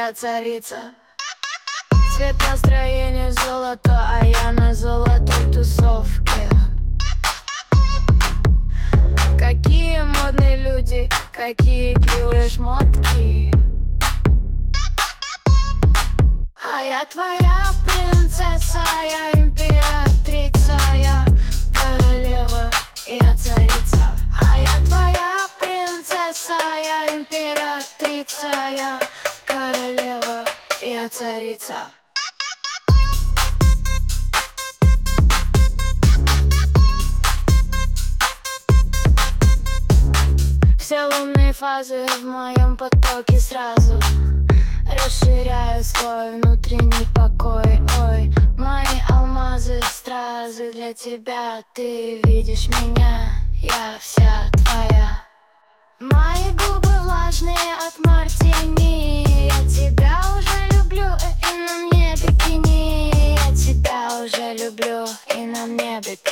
я царица. Цвет настроения золото, а я на золотой тусовке. Какие модные люди, какие клевые шмотки. А я твоя принцесса, я императрица, я королева, я царица. А я твоя принцесса, я императрица, я королева, я царица. Все лунные фазы в моем потоке сразу расширяю свой внутренний покой. Ой, мои алмазы, стразы для тебя. Ты видишь меня, я вся твоя. Мои губы влажные от мартини. Я тебя уже люблю, и на мне бикини. Я тебя уже люблю, и на мне бикини.